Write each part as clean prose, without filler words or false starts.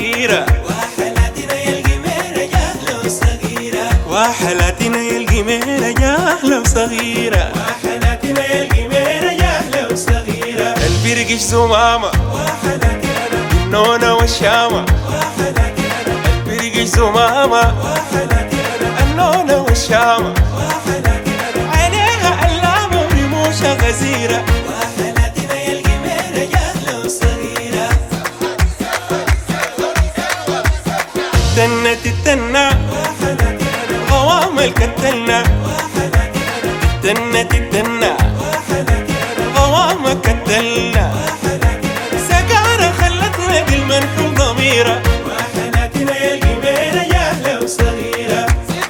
وصغيرة، وحلاتنا يا القميرة جهلة وصغيرة، وحلاتنا يا القميرة جهلة وصغيرة، وحلاتنا يا القميرة جهلة وصغيرة. البرقش زمامة وحلاتنا النونة والشامة، وحلاتنا البرقش زمامة وحلاتنا النونة والشامة، وحلاتنا عليها علامة ورموشها غزيرة، وحلاتنا يا القميرة جهلة وصغيرة. تنت التنة وحلاتنا غوام الكتلنا، تنت التنة غوام كتلنا، سكارة خلتنا بالمنحوم ضميرة، وحلاتنا يا القميرة جهلة وصغيرة.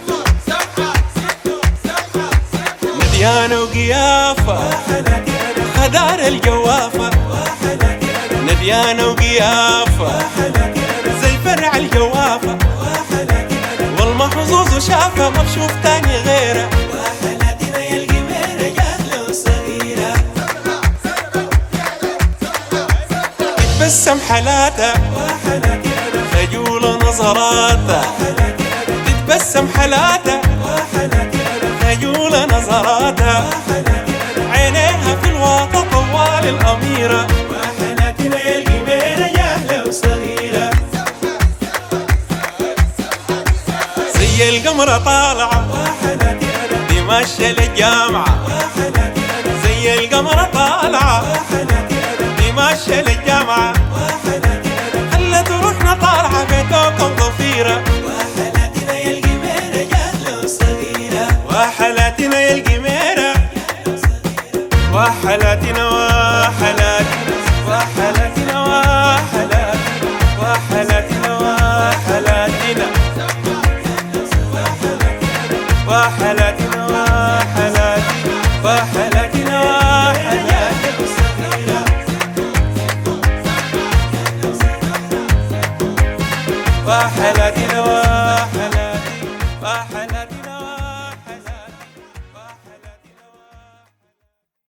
نديانة وقيافة وحلاتنا خدار الجوافة، وحلاتنا نديانة وقيافة زي فرع الجوافة، والمحظوظ شافها ما بشوف تاني غيره، وحلاتنا يا القميرة جهلة وصغيرة. تتبسم حالاتها وحلاتنا خجولة نظراتها، تتبسم حالاتها خجولة نظراتها، عينيها في الواقع طوال الأميرة، وحلاتنا يا القميرة جهلة وصغيرة. زي القمرة طالعة وحلاتنا دي ماشية للجامعة، زي القمرة طالعة دي ماشية للجامعة، خلت روحنا طالعة بيتوكم ضفيرة، وحلاتنا يا القميرة جهلة وصغيرة. وحلاتنا يا القميرة، وحلاتنا وحلاتنا وحلاتنا وحلاتنا وحلاتنا وحلاتنا وحلاتنا وحلاتنا وحلاتنا وحلاتنا وحلاتنا